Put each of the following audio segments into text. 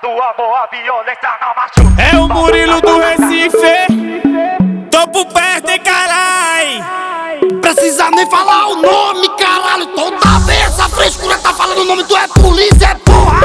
do amor, a violência não machuca. É o Murilo do Recife. Tô por perto, hein, carai. Precisa nem falar o nome, caralho. Toda vez essa frescura tá falando o nome. Tu é polícia, é porra.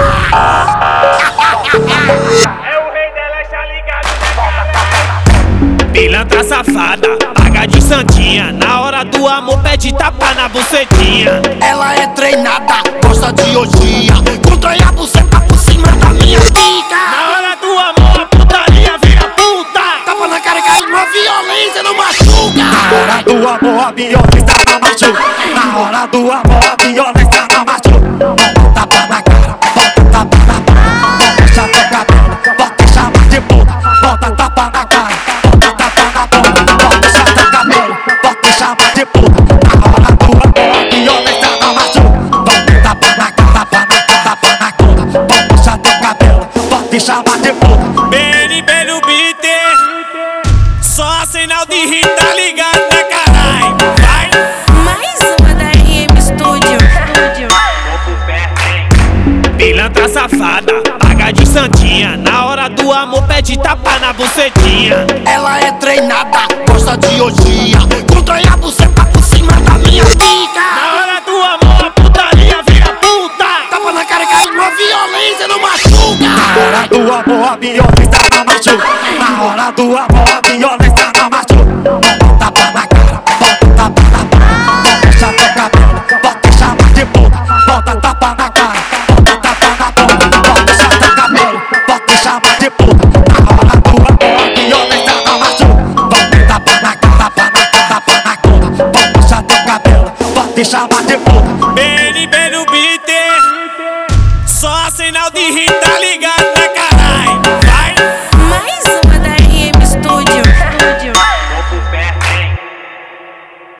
É o rei dela, está ligado, né, caralho? Pilantra safada, paga de santinha. Na hora do amor pede tapa na bucetinha. Ela é treinada, gosta de orgia. Contrai a buceta por cima da minha pica. Na hora do amor a putaria vira puta. Tapa na cara e cai uma violência, não machuca. Na hora do amor, a violência não machuca. Na hora do amor, a violência não machuca. Bota tapa na cara, bota tapa na boca. Deixa teu cabelo, bota e chama de puta. Bota tapa na cara, bota tapa na boca. Bota deixa teu cabelo, bota e chama de puta. Na hora do amor, a violência não machuca. Bota tapa na cara, tapa na cara. Bota deixa teu cabelo, bota e chama de puta. BNB no beat. Só sinal de rir, tá ligado, né, carai? Vai! Mais uma da RM Studio. Pilantra safada, paga de santinha. Na hora do amor pede tapa na bucetinha. Ela é treinada, gosta de orgia. Contrai a buceta por cima da minha pica. Na hora do amor a putaria vira puta. Tapa na cara e cai uma violência, não machuca. Na hora do amor, a violência não machuca. Na hora do amor, a violência não machuca. Bota tapa na cara, bota tapa na boca. Deixa teu cabelo, bota e chama de puta. Bota tapa na cara, bota tapa na boca. Bota deixa teu cabelo, bota e chama de puta. Na hora do amor, a violência não machuca. Bota tapa na cara, tapa na cara. Bota deixa teu cabelo, bota e chama de puta. BNB no beat. Só sinal de rir, tá ligado, né, carai?